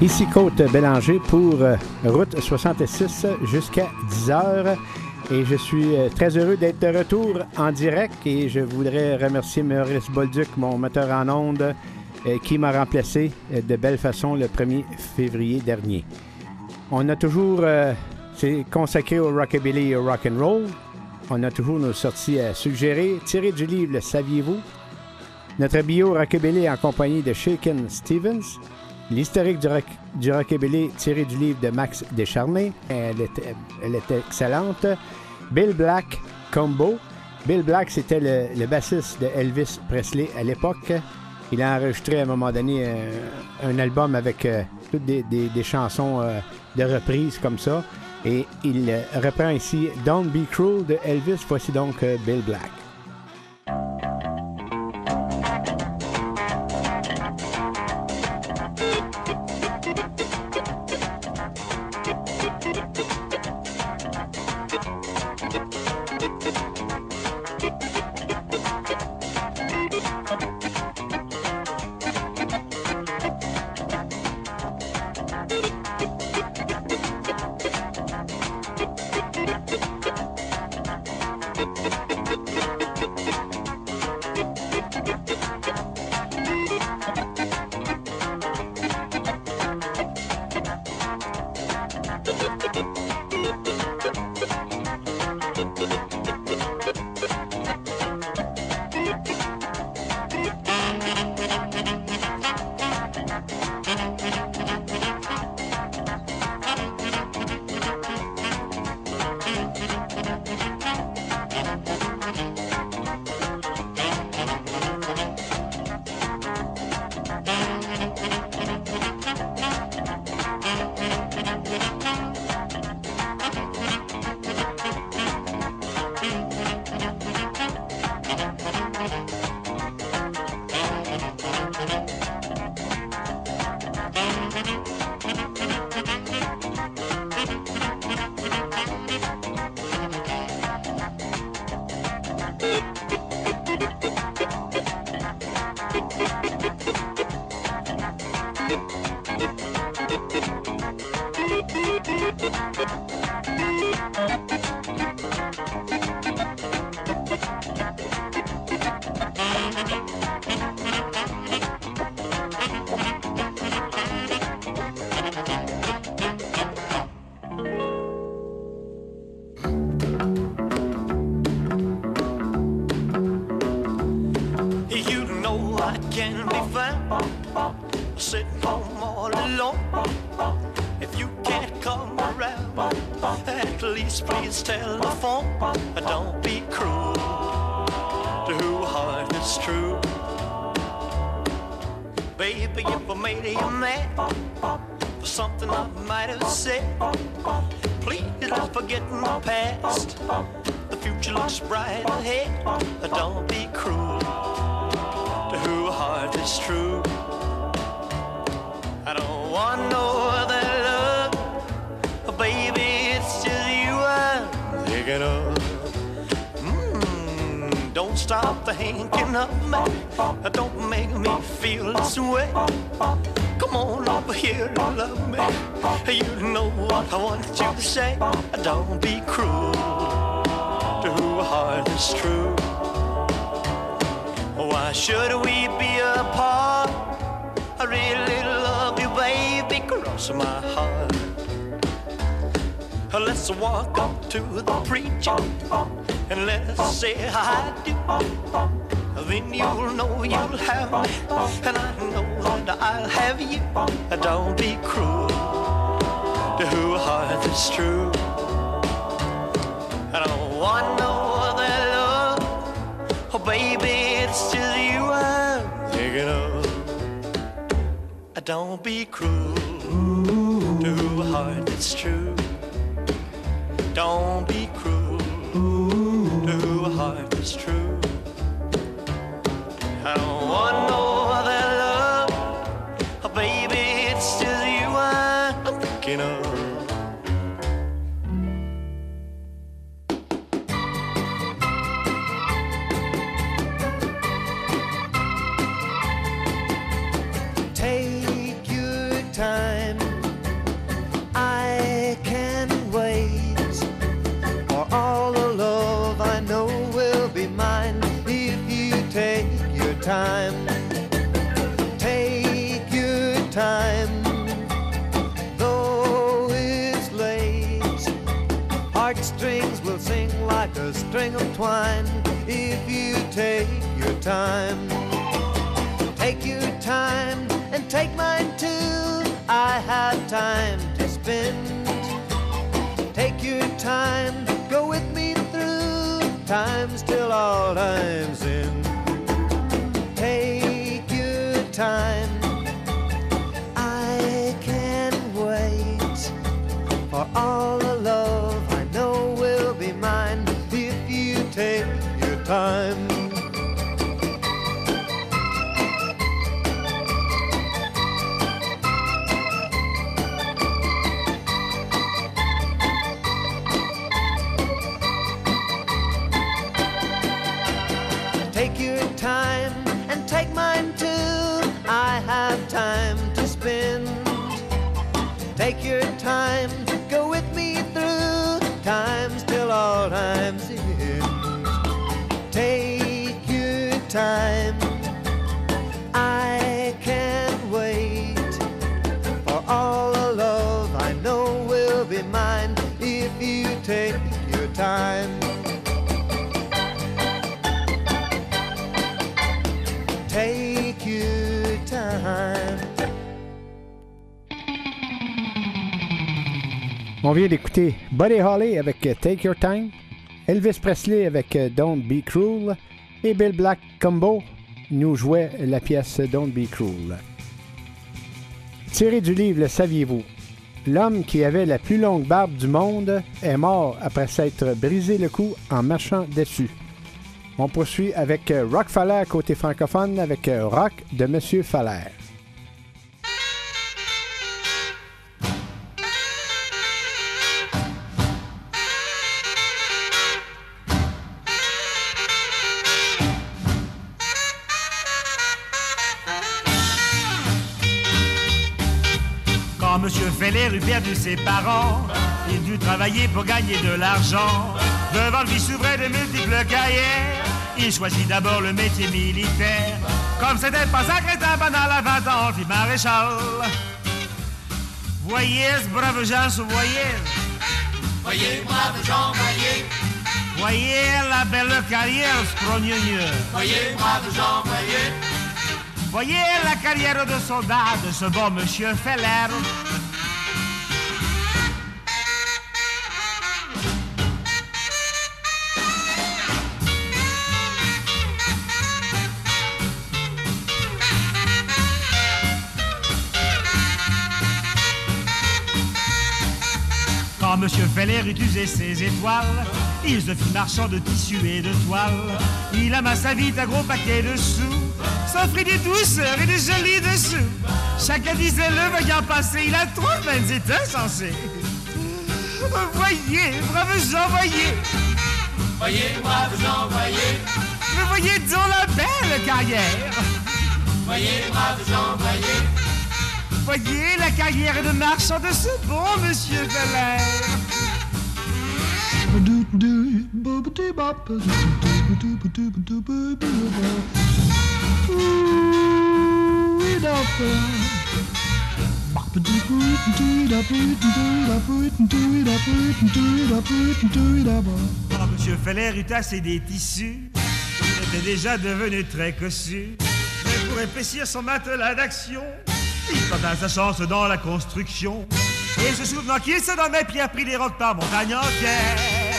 Ici Côte-Bélanger pour Route 66 jusqu'à 10h. Et je suis très heureux d'être de retour en direct et je voudrais remercier Maurice Bolduc, mon metteur en ondes, qui m'a remplacé de belle façon le 1er février dernier. On a toujours, c'est consacré au rockabilly et au rock'n'roll. On a toujours nos sorties à suggérer, tirées du livre Le Saviez-vous? Notre bio rockabilly en compagnie de Shakin' Stevens. L'historique du rockabilly tiré du livre de Max Descharnais. Elle était excellente. Bill Black Combo. Bill Black, c'était le bassiste de Elvis Presley à l'époque. Il a enregistré à un moment donné un album avec toutes des chansons de reprise comme ça. Et il reprend ici Don't Be Cruel de Elvis. Voici donc Bill Black. Please telephone, don't be cruel to who heart is true. Baby, if I made you mad for something I might have said, please don't forget my past. The future looks bright ahead. Don't be cruel to who heart is true. I don't want no other love, baby. It's just you I'm thinking of. Don't stop thinking of me. Don't make me feel this way. Come on over here and love me. You know what I want you to say. Don't be cruel to who heart is true. Why should we be apart? I really love you, baby. Cross my heart. Let's walk up to the preacher and let's say I do. Then you'll know you'll have me, and I know that I'll have you. Don't be cruel to who heart is true. I don't want no other love, oh baby, it's just you I'm thinking of. Don't be cruel to who heart is true. Don't be cruel to who a heart is true. I don't want no other love, oh, baby, it's just you I'm thinking of. Take your time Strings will sing like a string of twine if you take your time. Take your time and take mine too. I have time to spend. Take your time, go with me through times till all time's end. Take your time, I can't wait for all the love I know will be mine if you take your time. Take your time and take mine too. I have time to spend. Take your time, go with me through times till all time's end. Take your time, I can't wait for all the love I know will be mine if you take your time. Take your time. On vient d'écouter Buddy Holly avec Take Your Time, Elvis Presley avec Don't Be Cruel et Bill Black Combo nous jouait la pièce Don't Be Cruel. Tiré du livre Le saviez-vous? L'homme qui avait la plus longue barbe du monde est mort après s'être brisé le cou en marchant dessus. On poursuit avec Rock Faller côté francophone avec Rock de Monsieur Faller. Quand Monsieur Feller eut perdu ses parents, il dut travailler pour gagner de l'argent. Devant lui s'ouvraient de multiples carrières. Il choisit d'abord le métier militaire. Comme c'était pas un crétin banal à 20 ans, fit maréchal. Voyez ce brave Jean, voyez. Voyez, brave Jean, voyez. Voyez la belle carrière, ce progneux. Voyez, brave Jean, voyez. Voyez la carrière de soldat de ce bon Monsieur Feller. Quand Monsieur Feller eut usé ses étoiles, il se fit marchand de tissus et de toiles. Il amassa vite un gros paquet de sous, s'offrit des douceurs et des jolis dessous. Chacun disait le voyant passer, il a trop de vanité insensé. Voyez, brave Jean, voyez. Voyez, brave Jean, voyez. Mais voyez donc la belle carrière. Voyez, brave Jean, voyez. Voyez la carrière de marchand de ce bon Monsieur Feller. Quand Monsieur Feller eut assez des tissus, il était déjà devenu très cossu. Mais pour épaissir son matelas d'action, il tenta sa chance dans la construction. Et se souvenant qu'il se dormait, Pierre prit les rocs par montagne entière.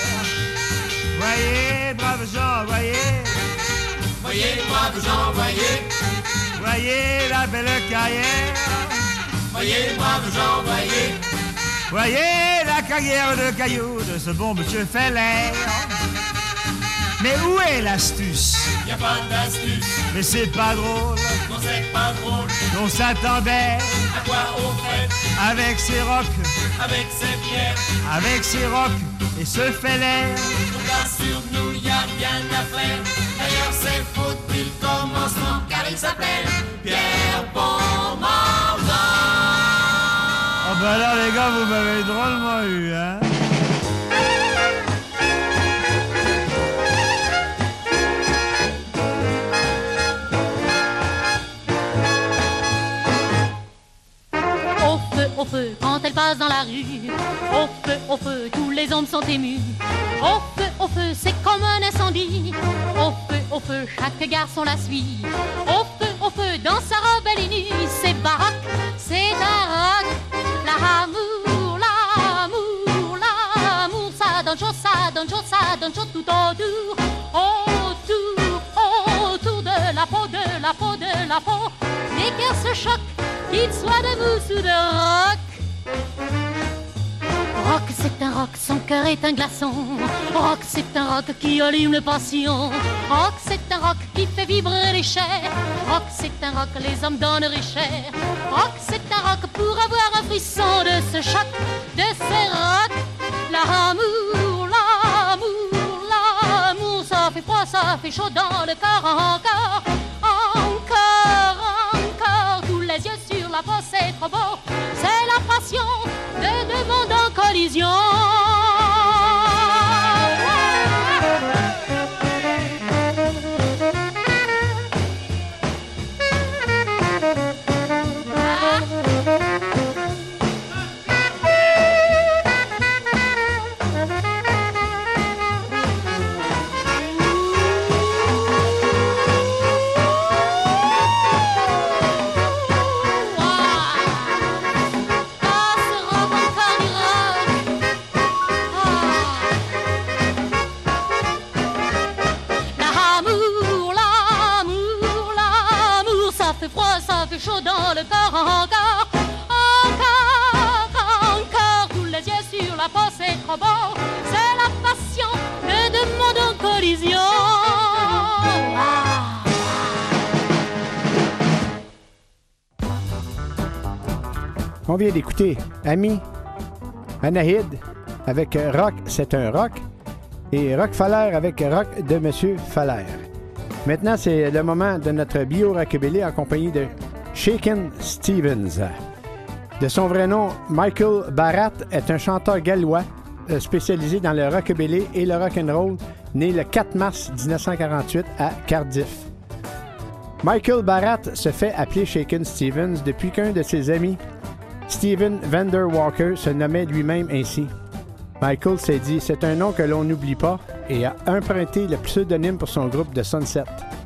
Voyez, brave Jean, voyez. Voyez, brave Jean, voyez. Voyez la belle carrière. Voyez, brave Jean, voyez. Voyez la carrière de cailloux de ce bon Monsieur Feller. Mais où est l'astuce? Y a pas d'astuce. Mais c'est pas drôle. Non, c'est pas drôle. On s'attendait À quoi on fait? avec ses rocs, Avec ses pierres. avec ses rocs et ce Feller. Là sur nous, y a rien à faire. D'ailleurs, c'est faute depuis le commencement, car il s'appelait Pierre Pontmordant. Oh ben là les gars, vous m'avez drôlement eu, hein? Au feu, quand elle passe dans la rue. Au au feu, tous les hommes sont émus. Au feu, c'est comme un incendie. Au feu, chaque garçon la suit. Au feu, dans sa robe elle est nue. C'est baraque, c'est un rock. L'amour, l'amour, l'amour, ça donne chaud, ça donne chaud, ça donne chaud tout autour. Autour de la peau, de la peau, de la peau. Les cœurs se choquent, qu'ils soient de mousse ou de rock. Rock, c'est un rock, son cœur est un glaçon. Rock, c'est un rock qui allume les passions. Rock, c'est un rock qui fait vibrer les chairs. Rock, c'est un rock, les hommes donneraient cher. Rock, c'est un rock pour avoir un frisson de ce choc, de ce rock. L'amour, l'amour, l'amour, ça fait froid, ça fait chaud dans le corps encore. Encore, encore, tous les yeux sur la peau, c'est trop beau. C'est la passion de deux mondes en collision. Chaud dans le corps encore, encore, encore, tous les yeux sur la peau, c'est trop beau, c'est la passion de deux mondes en collision. On vient d'écouter Ami, Anahid avec Rock, c'est un rock, et Rockefeller avec Rock de Monsieur Feller. Maintenant, c'est le moment de notre bio-rockabilly en compagnie de Shakin' Stevens. De son vrai nom, Michael Barat est un chanteur gallois spécialisé dans le rockabilly et le rock'n'roll, né le 4 mars 1948 à Cardiff. Michael Barat se fait appeler Shakin' Stevens depuis qu'un de ses amis, Stephen Vander Walker, se nommait lui-même ainsi. Michael s'est dit « C'est un nom que l'on n'oublie pas » et a emprunté le pseudonyme pour son groupe de Sunset.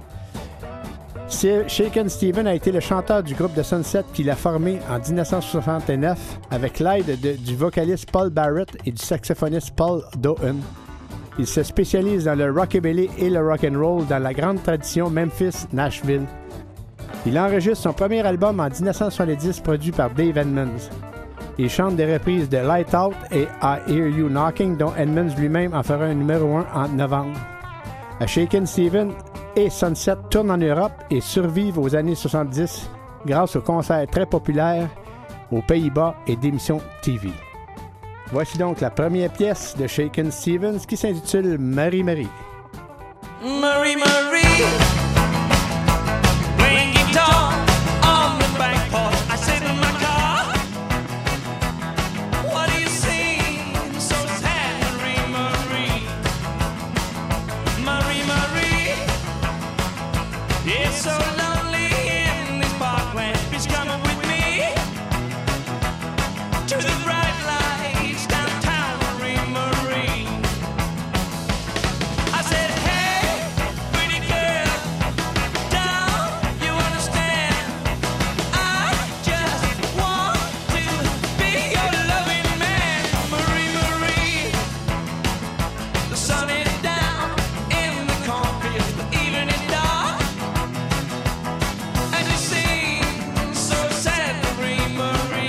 Shakin' Stevens a été le chanteur du groupe de Sunset qu'il a formé en 1969 avec l'aide du vocaliste Paul Barrett et du saxophoniste Paul Dohan. Il se spécialise dans le rockabilly et le rock'n'roll dans la grande tradition Memphis-Nashville. Il enregistre son premier album en 1970 produit par Dave Edmunds. Il chante des reprises de Light Out et I Hear You Knocking dont Edmunds lui-même en fera un numéro 1 en novembre. Shakin' Stevens et Sunset tournent en Europe et survivent aux années 70 grâce aux concerts très populaires aux Pays-Bas et d'émissions TV. Voici donc la première pièce de Shakin' Stevens qui s'intitule Marie Marie. Marie Marie, playing guitar on the back porch. I sit in my car. What do you sing so sad, Marie Marie? Marie Marie, it's so lonely in this parkland. Please come with me to the bright lights downtown, Marie Marie. I said, hey, pretty girl, don't you understand? I just want to be your loving man, Marie Marie. The sun is down in the cornfields, the evening is dark, and you seem so sad, Marie Marie.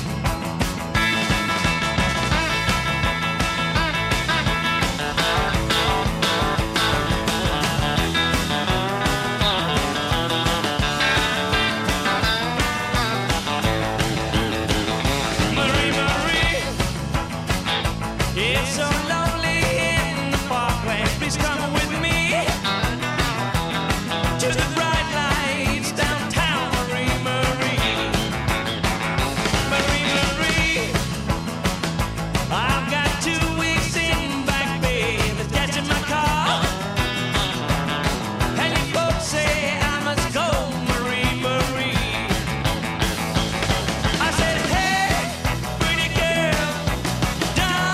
Marie Marie, it's so lonely in the parkland. Please come with me to the bright lights downtown, Marie Marie. Marie Marie, I've got 2 weeks in Back Bay. Let's get in my car. And you folks say I must go, Marie Marie. I said, hey, pretty girl, don't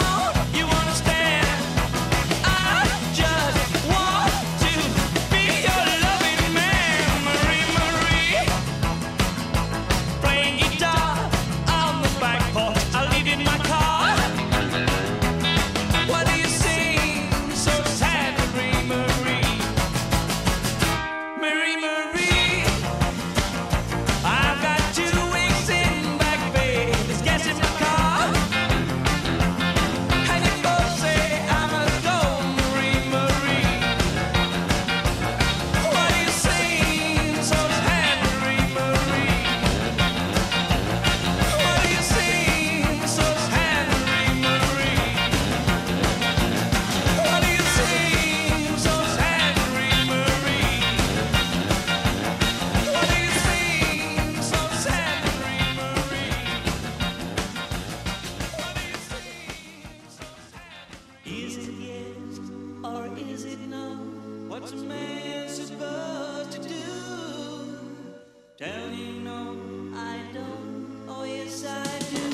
Is it yes or is it no? What's a man supposed to do? Tell you no, I don't. Oh yes, I do.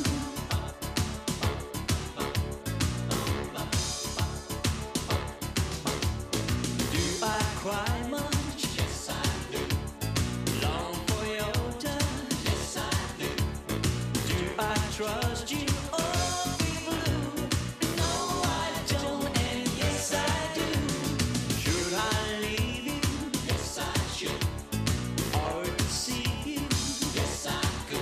Do I cry much? Yes, I do. Long for your touch? Yes, I do. Do I trust you? Oh, be blue. No, I don't, and yes, I do. Should I leave you? Yes, I should. Or deceive you? Yes, I could.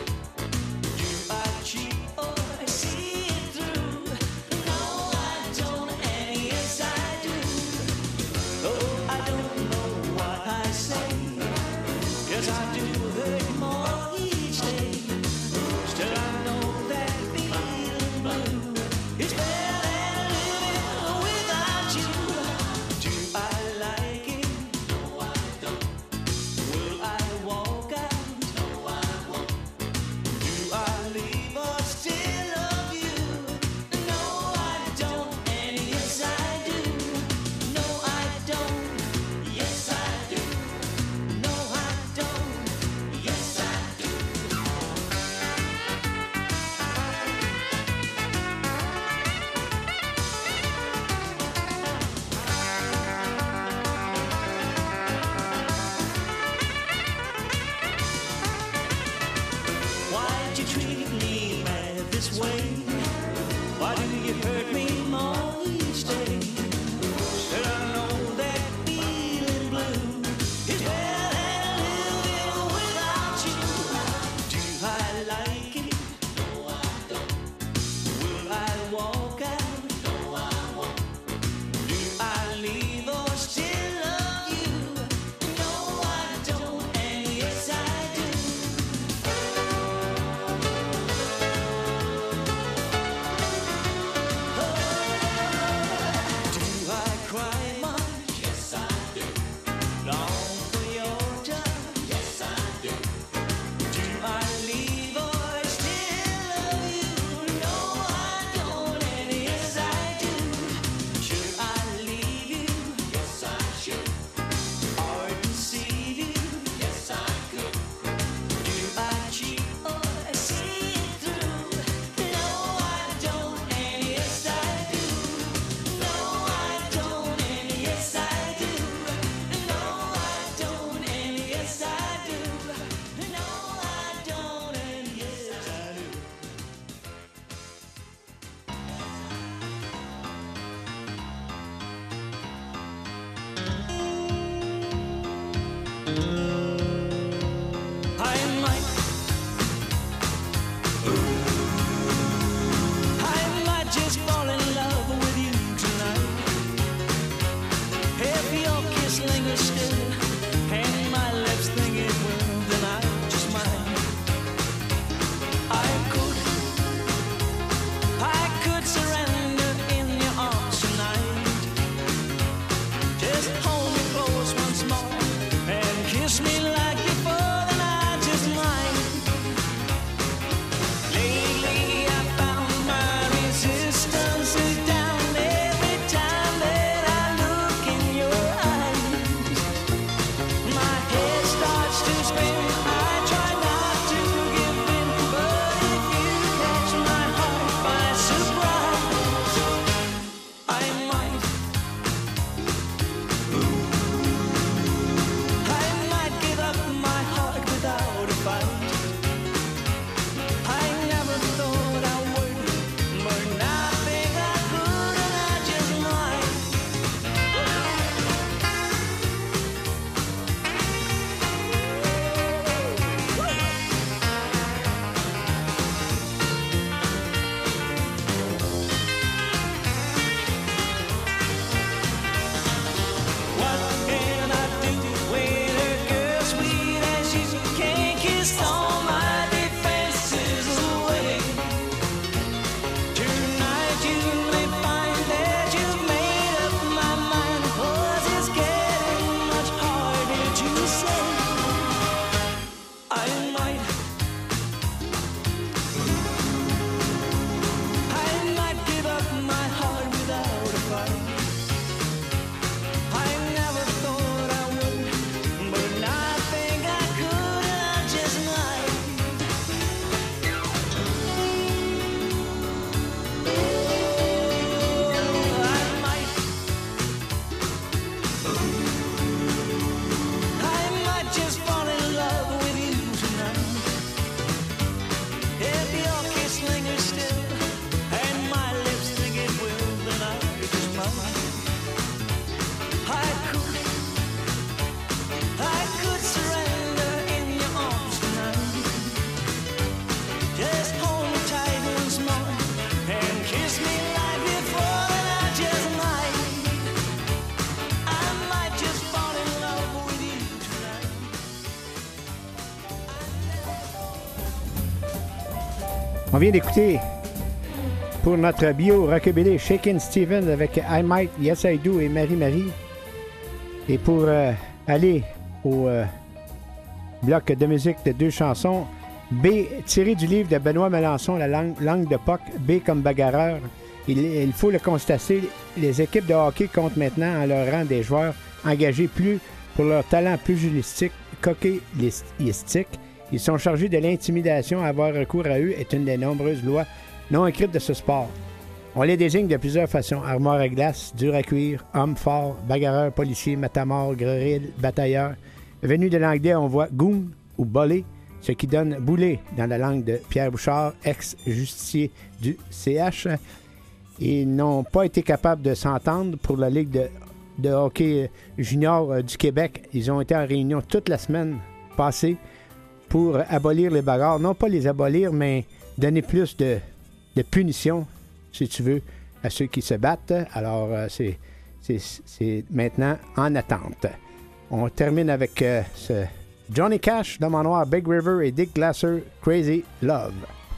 On vient d'écouter pour notre bio rockabilly Shakin' Stevens avec I Might, Yes I Do et Marie-Marie. Et pour aller au bloc de musique de 2 chansons, B, tiré du livre de Benoît Melançon, La langue de Puck, B comme bagarreur. Il faut le constater, les équipes de hockey comptent maintenant en leur rang des joueurs engagés plus pour leur talent pugilistique qu'hockeyistique. Ils sont chargés de l'intimidation. Avoir recours à eux est une des nombreuses lois non écrites de ce sport. On les désigne de plusieurs façons. Armoire à glace, dur à cuire, homme fort, bagarreur, policier, matamor, grerille, batailleur. Venu de l'anglais, on voit goon ou bolé, ce qui donne boulet dans la langue de Pierre Bouchard, ex-justicier du CH. Ils n'ont pas été capables de s'entendre pour la Ligue de hockey junior du Québec. Ils ont été en réunion toute la semaine passée pour abolir les bagarres. Non pas les abolir, mais donner plus de punition, si tu veux, à ceux qui se battent. Alors, c'est maintenant en attente. On termine avec ce Johnny Cash, L'Homme en Noir, Big River et Dick Glasser, Crazy Love.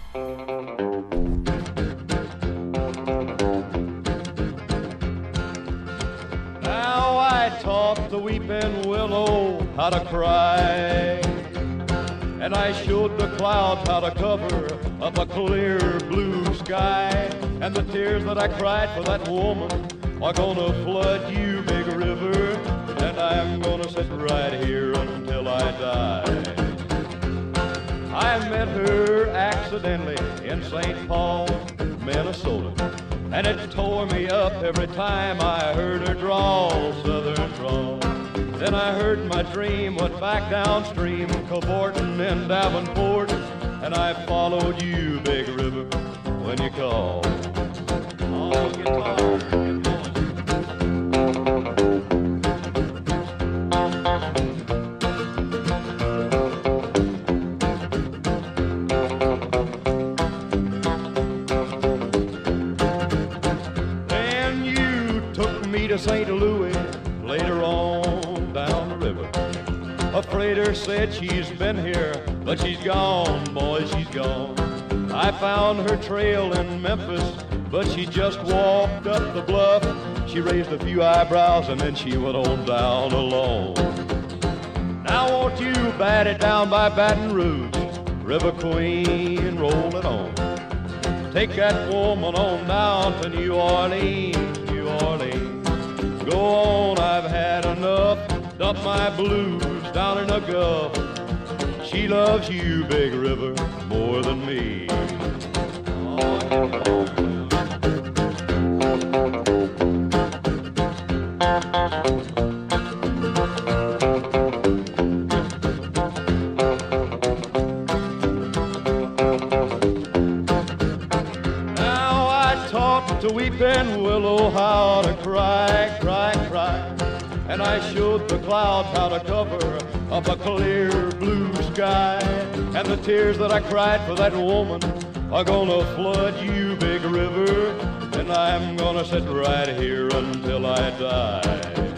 Now I taught the weeping willow how to cry, and I showed the clouds how to cover up a clear blue sky. And the tears that I cried for that woman are gonna flood you, Big River, and I'm gonna sit right here until I die. I met her accidentally in St. Paul, Minnesota, and it tore me up every time I heard her drawl, southern drawl. Then I heard my dream went back downstream, cavorting in Davenport, and I followed you, Big River, when you called. Oh, guitar, get going. Then you took me to St. Louis later on down the river. A freighter said she's been here, but she's gone, boy, she's gone. I found her trail in Memphis, but she just walked up the bluff. She raised a few eyebrows and then she went on down alone. Now won't you bat it down by Baton Rouge, River Queen, roll it on. Take that woman on down to New Orleans, New Orleans. Go on, I've had enough, dump my blues down in the Gulf. She loves you, Big River, more than me. Now I taught the weeping willow how to cry, cry, cry. And I showed the clouds how to cover up a clear blue sky. And the tears that I cried for that woman are gonna flood you, Big River, and I'm gonna sit right here until I die.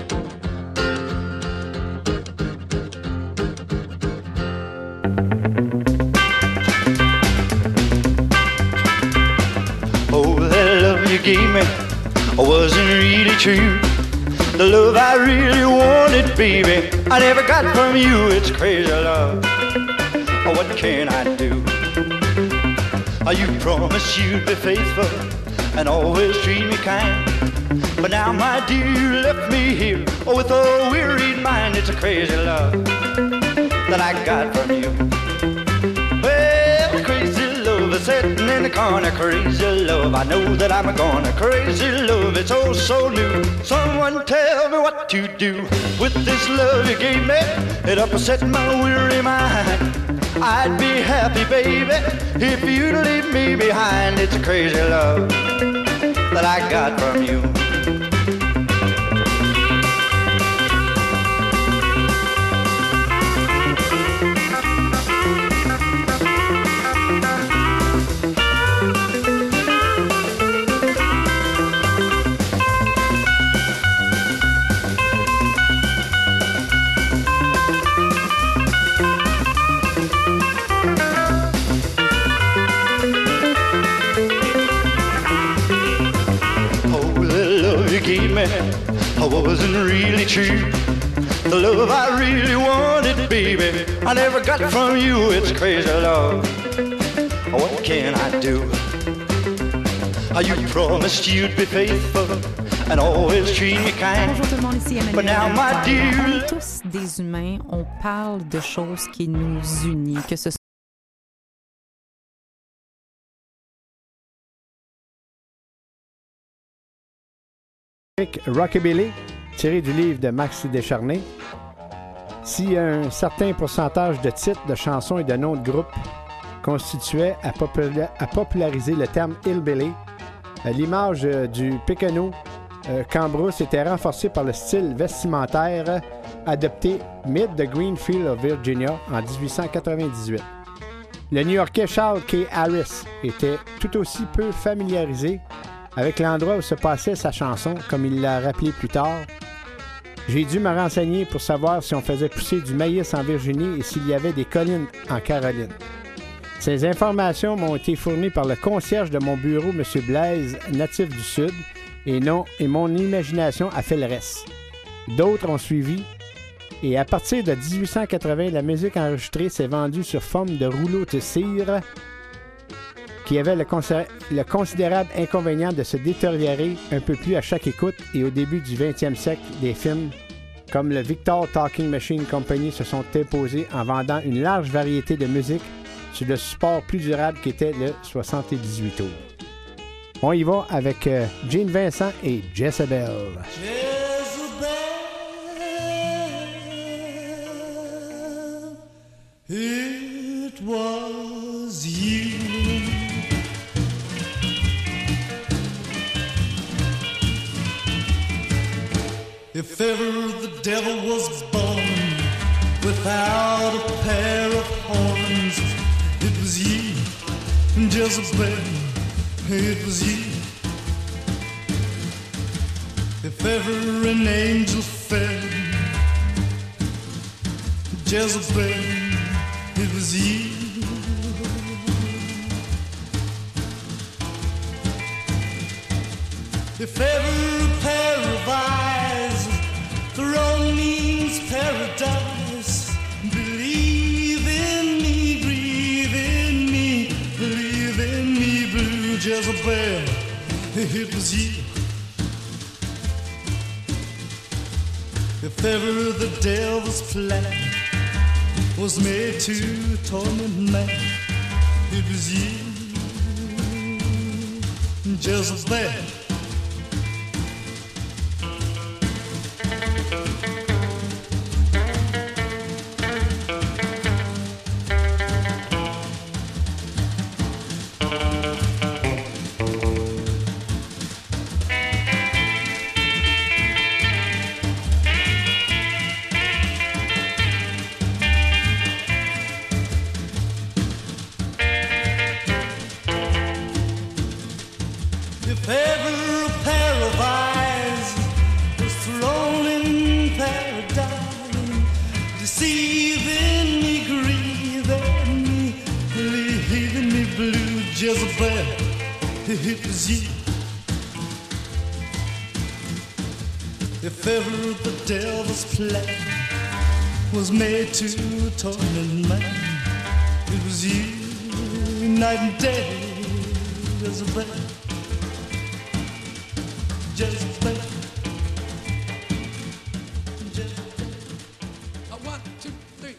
Oh, that love you gave me wasn't really true. The love I really wanted, baby, I never got from you. It's crazy love. What can I do? You promised you'd be faithful and always treat me kind. But now, my dear, you left me here with a wearied mind. It's a crazy love that I got from you. Well, crazy love is sitting in the corner. Crazy love, I know that I'm gonna. Crazy love, it's oh so new. Someone tell me what to do with this love you gave me. It upset my weary mind. I'd be happy, baby, if you'd leave me behind. It's a crazy love that I got from you. gave me wasn't really true. The love I really wanted, baby, I never got from you. It's crazy love. What can I do? You promised you'd be faithful and always treat me kind. Bonjour tout le monde, ici But now, Emmanuel. my dear, On est tous des humains, on parle de choses qui nous unissent, que ce soit Rockabilly, tiré du livre de Max Descharnés. Si un certain pourcentage de titres, de chansons et de noms de groupes constituait à populariser le terme hillbilly, l'image du Pécano Cambrousse était renforcée par le style vestimentaire adopté mid de Greenfield, Virginia, en 1898. Le New-Yorkais Charles K. Harris était tout aussi peu familiarisé avec l'endroit où se passait sa chanson, comme il l'a rappelé plus tard. J'ai dû me renseigner pour savoir si on faisait pousser du maïs en Virginie et s'il y avait des collines en Caroline. Ces informations m'ont été fournies par le concierge de mon bureau, M. Blaise, natif du Sud, et mon imagination a fait le reste. D'autres ont suivi, et à partir de 1880, la musique enregistrée s'est vendue sur forme de rouleau de cire, qui avait le considérable inconvénient de se détériorer un peu plus à chaque écoute, et au début du 20e siècle, des films comme le Victor Talking Machine Company se sont imposés en vendant une large variété de musique sur le support plus durable qu'était le 78 tours. On y va avec Gene Vincent et Jezebel. It was you. If ever the devil was born without a pair of horns, it was you, Jezebel, it was you. If ever an angel fell, Jezebel, it was you. If ever a pair of eyes throne means paradise, believe in me, breathe in me, believe in me, blue Jezebel, it was you. If ever the devil's plan was made to torment man, it was you, Jezebel. If ever a pair of eyes was thrown in paradise, deceiving me, grieving me, leaving me blue, Jezebel, it was you. If ever the devil's plan was made to torment man, it was you, night and day, Jezebel. Jezebel. Jezebel. 1, 2, 3.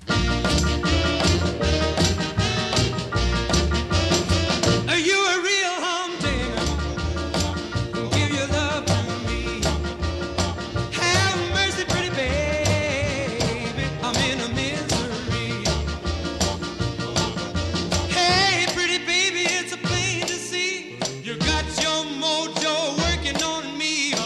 You a real humdinger. Give your love to me. Have mercy, pretty baby. I'm in a misery. Hey, pretty baby, it's a plain to see. You got your mojo working on me.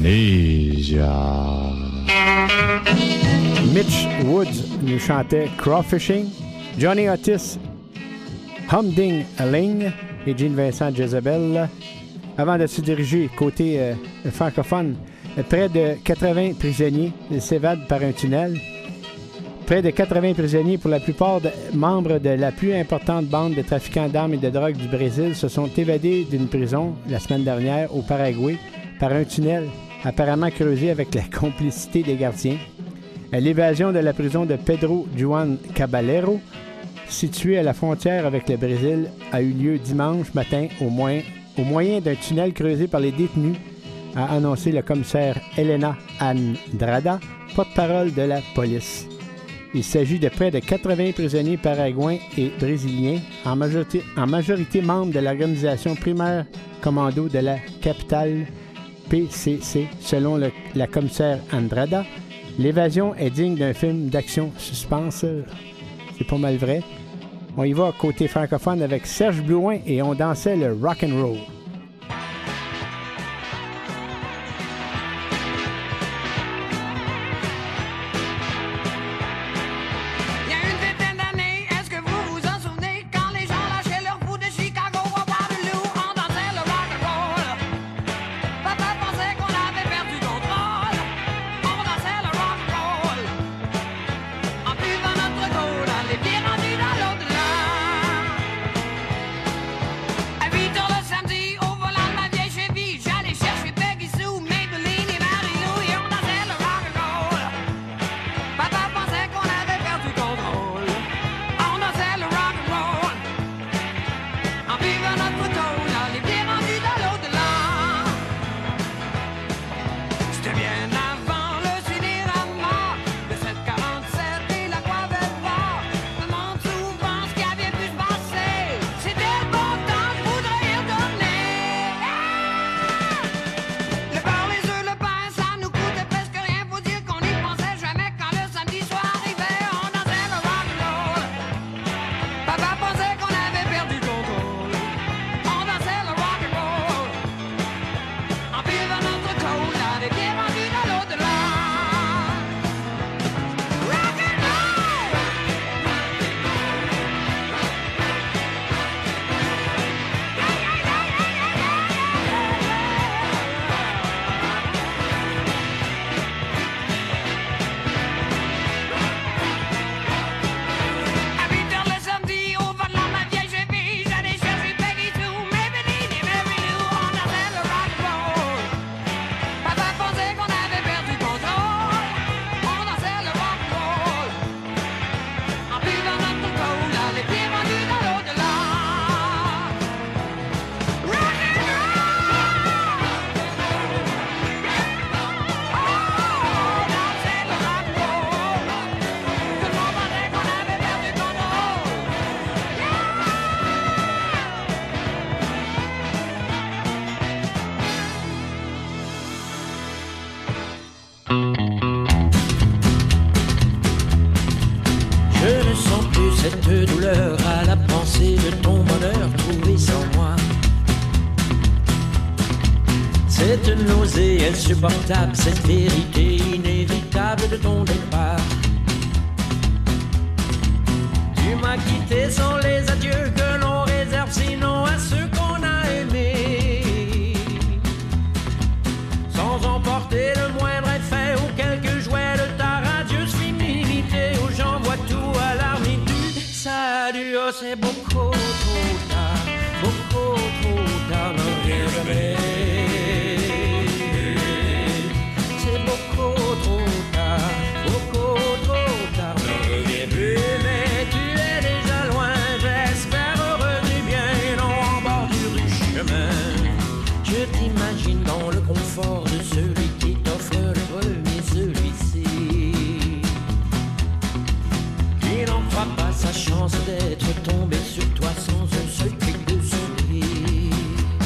Amnesia. Mitch Woods nous chantait Crawfishing, Johnny Otis, Humding Ling et Gene Vincent Jezebel. Avant de se diriger côté francophone, près de 80 prisonniers s'évadent par un tunnel. Près de 80 prisonniers, pour la plupart membres de la plus importante bande de trafiquants d'armes et de drogue du Brésil, se sont évadés d'une prison la semaine dernière au Paraguay par un tunnel apparemment creusé avec la complicité des gardiens. L'évasion de la prison de Pedro Juan Caballero, située à la frontière avec le Brésil, a eu lieu dimanche matin au moyen d'un tunnel creusé par les détenus, a annoncé le commissaire Helena Andrada, porte-parole de la police. Il s'agit de près de 80 prisonniers paraguayens et brésiliens, en majorité membres de l'organisation primaire commando de la capitale PCC, selon la commissaire Andrada. L'évasion est digne d'un film d'action suspense. C'est pas mal vrai. On y va côté francophone avec Serge Blouin et on dansait le rock'n'roll. cette douleur à la pensée de ton bonheur trouvé sans moi. Cette nausée insupportable, cette vérité inévitable de ton départ. Tu m'as quitté sans les adieux que l'on réserve sinon à ceux qu'on a aimés, sans emporter le moindre effet ou quelques jouets de ta radieuse féminité où j'envoie tout à l'armée du salut. Oh, c'est beaucoup trop tard, beaucoup trop tard, ne reviens jamais. C'est beaucoup trop tard, ne reviens plus. Mais tu es déjà loin, j'espère heureux du bien, non en bordure du chemin. Je t'imagine dans le confort de celui qui t'offre le premier, celui-ci, qui n'en croit pas sa chance d'être tombé sur toi sans un seul clic de sourire.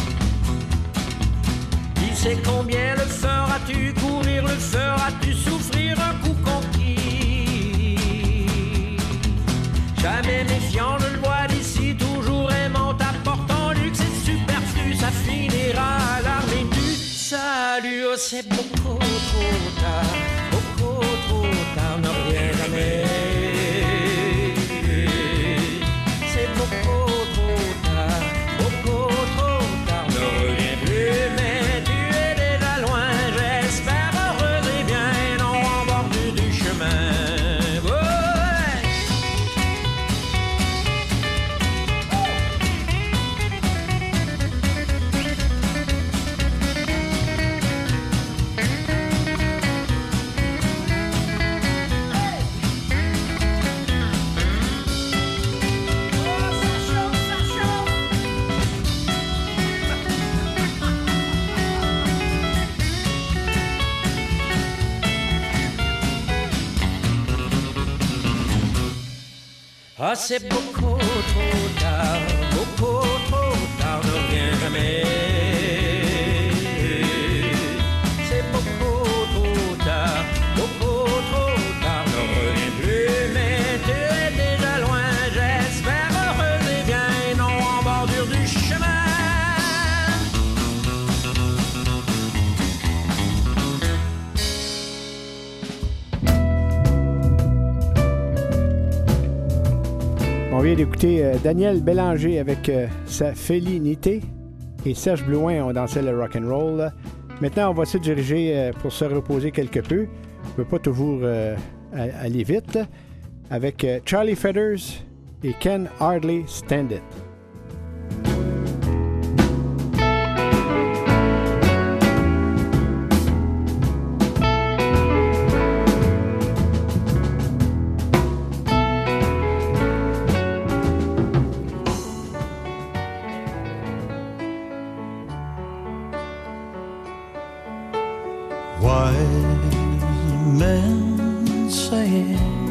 Qui sait combien le feras-tu courir, le feras-tu souffrir un coup conquis. Jamais méfiant, je le vois d'ici, toujours aimant, apportant luxe et superflu, ça finira à l'armée du salut. Oh, c'est c'est beaucoup trop tard, ne reviens jamais. C'est beaucoup trop tard, ne reviens plus. Mais tu es déjà loin, j'espère heureuse et bien, non en bordure du chemin. Ah, c'est beaucoup trop tard, ne reviens jamais. C'est beaucoup trop tard, ne reviens plus. Mais tu es déjà loin, j'espère heureuse et bien, non en bordure du chemin. On vient d'écouter Daniel Bélanger avec sa félinité et Serge Blouin ont dansé le rock'n'roll. Maintenant, on va se diriger pour se reposer quelque peu. On ne peut pas toujours aller vite. Avec Charlie Feathers et Ken Hardly Stand It. Men say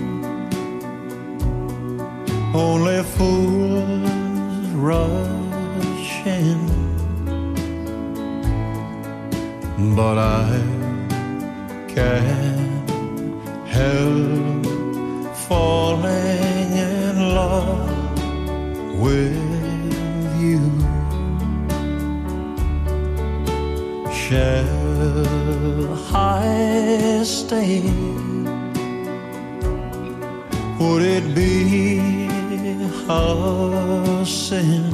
only fools rush in, but I can't help falling in love with you. Shall I stay? Would it be a sin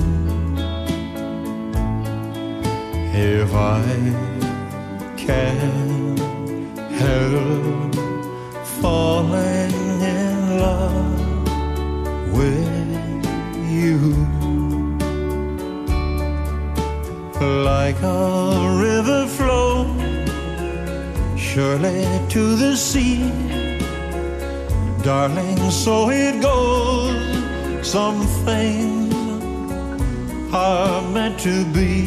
if I can't help falling in love with you? Like a river flows surely to the sea, darling, so it goes. Some things are meant to be.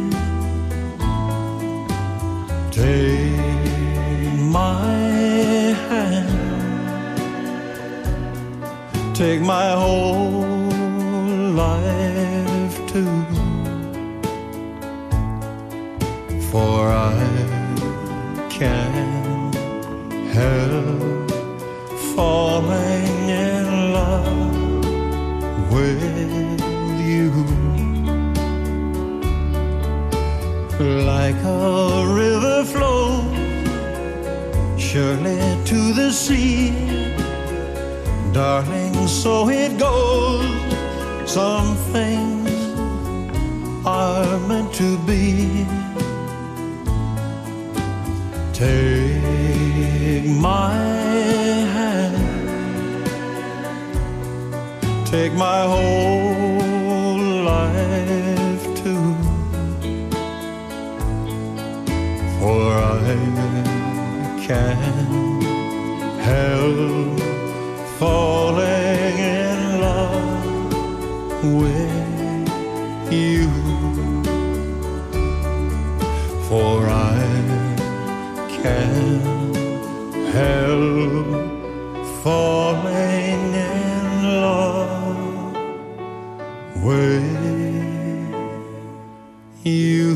Take my hand, take my whole life too, for I can't help falling in love with you. Like a river flows surely to the sea, darling, so it goes. Some things are meant to be. Take my hand, take my whole life too, for I can't help falling in love with you, for I can't help falling in love with you.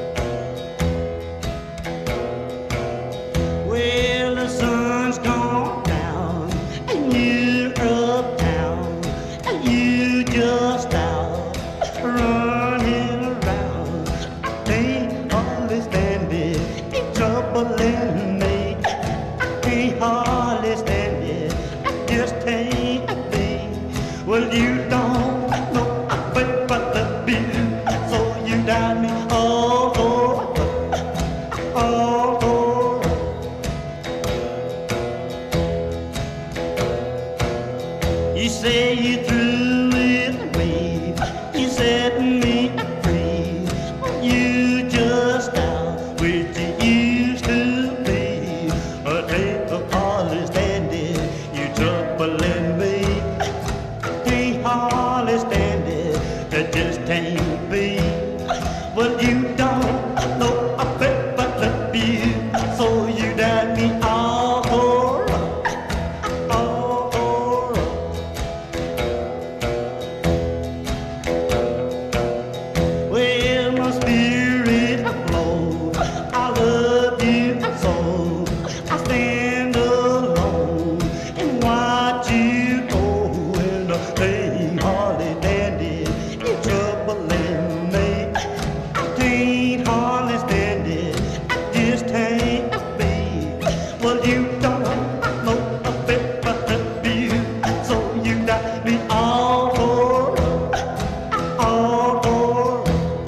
Well, the sun's gone just out running around. Ain't hardly standing, troubling me. Ain't hardly standing, just can't be. Well, you don't know I feel but the beat, so you got me all over, all over. You say you through with me, you set me free. You just out with you used to be. A day of hardly standing, you troubling me. Ain't hardly standing, that just can't be. Well, you don't know a bit but the view, so you got me all over, all over. Well, my spirit flows, I love you so. I stand alone and watch you go. And ain't hardly dandy, you troubling me. Ain't hardly standing, I just can't be. Well, you don't know a bit but the view, so you got me all over, all over.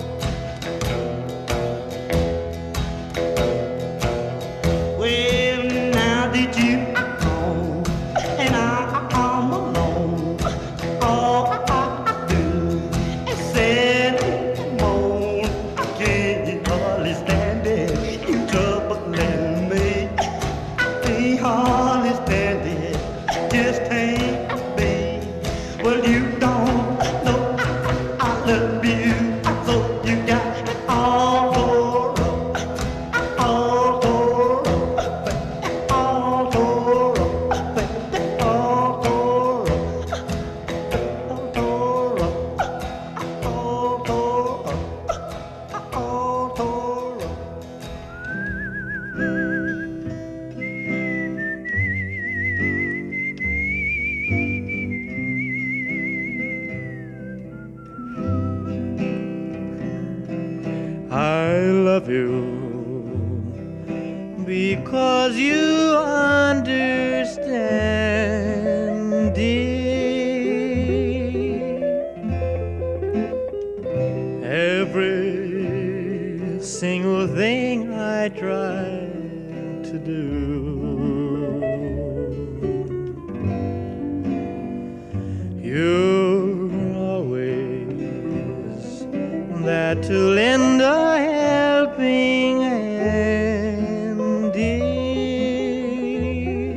Well, now that you gone and I'm alone, all I do is sit and moan. I can't hardly stand it, you troubling me. Ain't hardly stand it, just can't be. Well, you don't know I love you, so you got me all over, all over, all over, all over, all over. I love you because you understand, dear. Every single thing I try to do, you're always there to lend a helping hand, dear.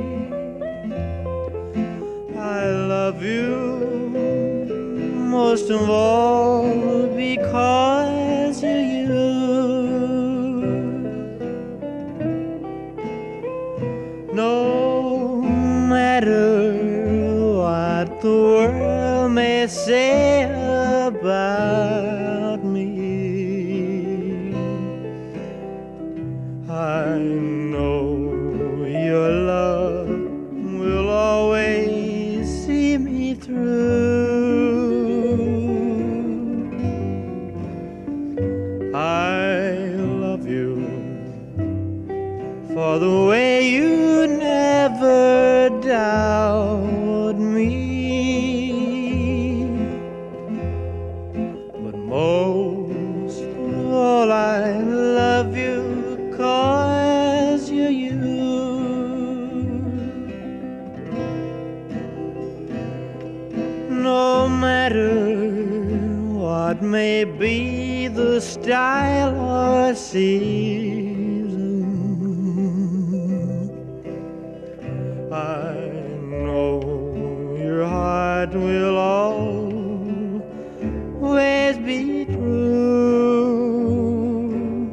I love you most of all because you're you. No matter what the world may say about me, I know your love will always see me through. I love you for the way you never doubt me. But most of all, I love you 'cause you're you. No matter what may be the style or season, I know your heart will always be true.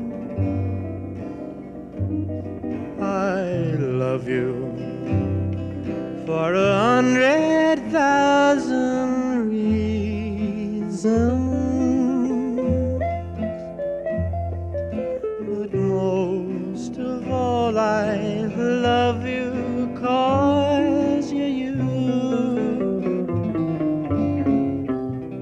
I love you for 100,000 reasons, but most of all I love you 'cause you're you.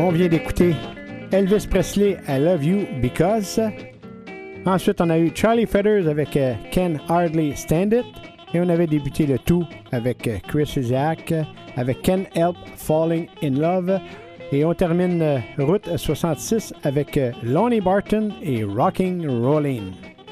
On vient d'écouter Elvis Presley, I Love You Because. Ensuite, on a eu Charlie Feathers avec Can Hardly Stand It. Et on avait débuté le tout avec Chris Isaak, avec Can't Help Falling in Love. Et on termine Route 66 avec Lonnie Barton et Rocking Rollin'.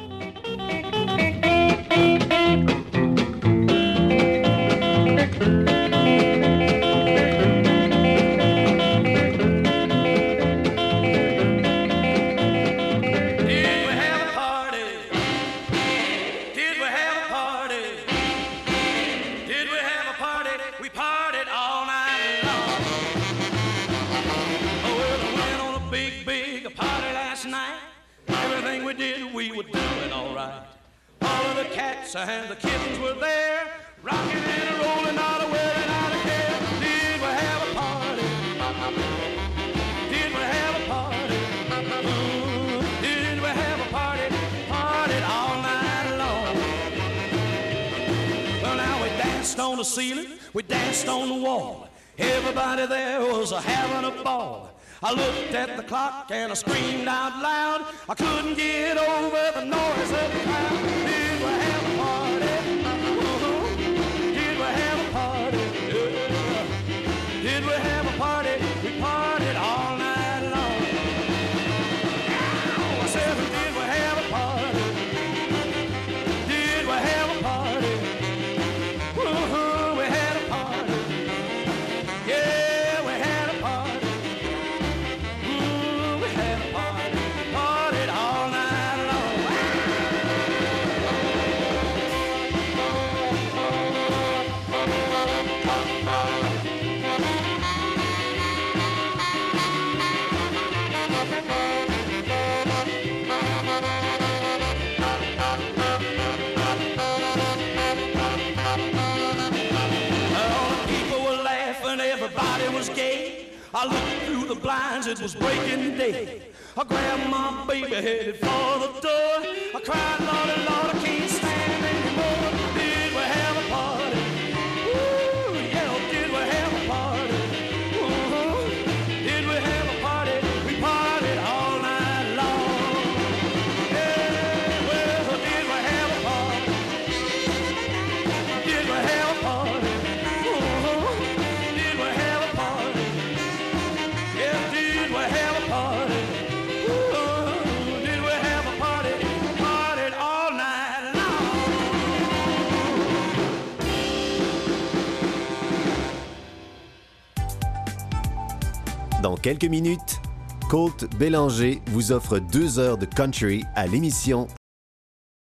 And the kittens were there, rocking and rolling, not a wearing out a care. Did we have a party? Did we have a party? Ooh, did we have a party? Partied all night long. Well, now we danced on the ceiling, we danced on the wall. Everybody there was having a ball. I looked at the clock and I screamed out loud. I couldn't get over the noise of the crowd. Did we have a party? Did we have a party? Yeah. Did we have a party? We partied all night long. I said, did we have a party? Did we have a party? We had a party. Yeah, we had a party. We had a party. Partied all night long. Everybody was gay. I looked through the blinds, it was breaking day. I grabbed my baby, headed for the door. I cried, Lordy, Lord, I can't stand anymore. Did we have a party? Ooh, yeah, did we have a party? Ooh, did we have a party? We partied all night long. Yeah, well, did we have a party? Did we have a party? Dans quelques minutes, Colt Bélanger vous offre 2 heures de country à l'émission